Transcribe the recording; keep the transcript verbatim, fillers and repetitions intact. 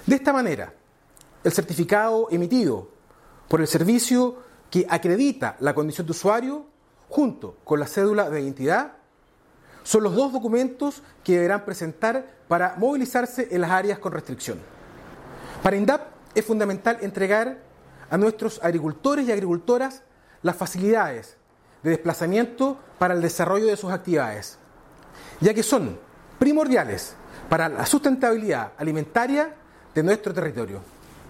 De esta manera, el certificado emitido por el servicio que acredita la condición de usuario, junto con la cédula de identidad, son los dos documentos que deberán presentar para movilizarse en las áreas con restricción. Para INDAP es fundamental entregar a nuestros agricultores y agricultoras las facilidades de desplazamiento para el desarrollo de sus actividades, ya que son primordiales para la sustentabilidad alimentaria de nuestro territorio.